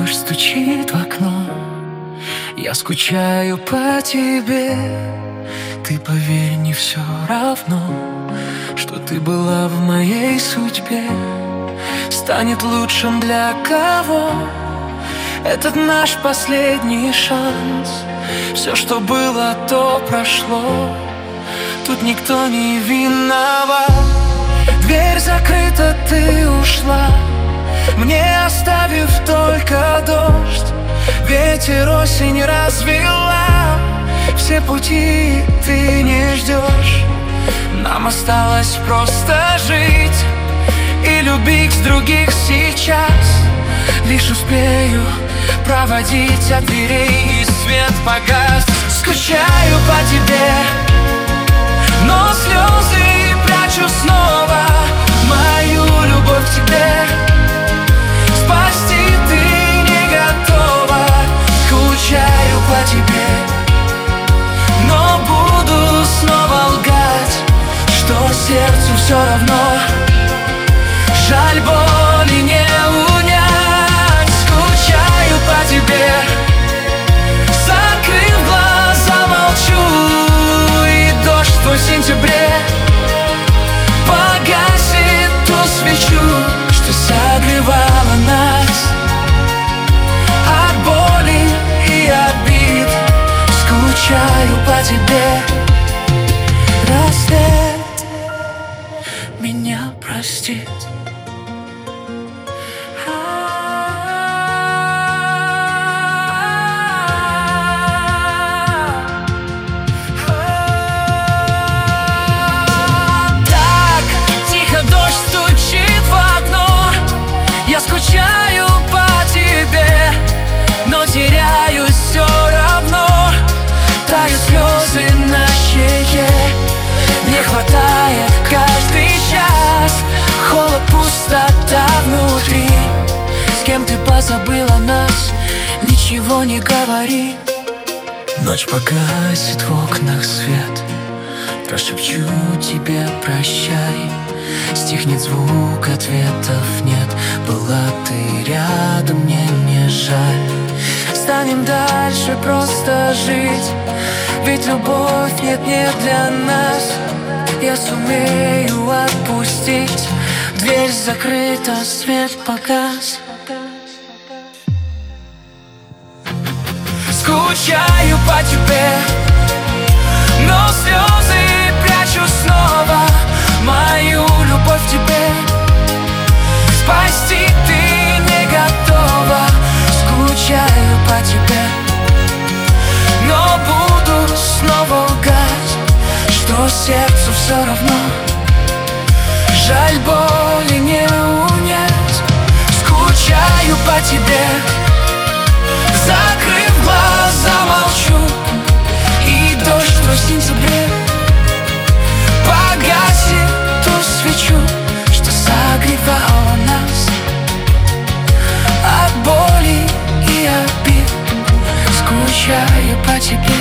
дождь стучит в окно, я скучаю по тебе. Ты поверь, не все равно, что ты была в моей судьбе. Станет лучшим для кого этот наш последний шанс. Все, что было, то прошло, тут никто не виноват. Дверь закрыта, ты ушла, мне оставив только дождь. Ветер осень развела, все пути ты не ждешь. Нам осталось просто жить и любить других сейчас. Лишь успею проводить от дверей, и свет погас. Скучаю по тебе, но слезы прячу снова. Мою любовь к тебе спасти ты не готова. Скучаю по тебе, но буду снова лгать, что сердцу все равно. Жаль, боли не унять. Скучаю по тебе, закрыв глаза, молчу. И дождь твой в сентябре погасит ту свечу, что согревала нас от боли и обид. Скучаю по тебе. Рассвет меня простит. Я скучаю по тебе, но теряюсь все равно. Тают слезы на щеке, не хватает каждый час. Холод, пустота внутри. С кем ты позабыла нас, ничего не говори. Ночь погасит в окнах свет, прошепчу тебе прощай. Стихнет звук, ответов нет. Была ты рядом, мне не жаль. Станем дальше просто жить, ведь любовь нет для нас. Я сумею отпустить. Дверь закрыта, свет погас. Скучаю по тебе, но слезы прячу снова. Мою любовь к тебе спасти ты не готова. Скучаю по тебе, но буду снова лгать, что сердцу все равно. Жаль, боли не унять. Скучаю по тебе, закрыв глаза, молчу. И дождь твой в сентябре погасит ту свечу, что согревала нас от боли и обид. Скучаю по тебе.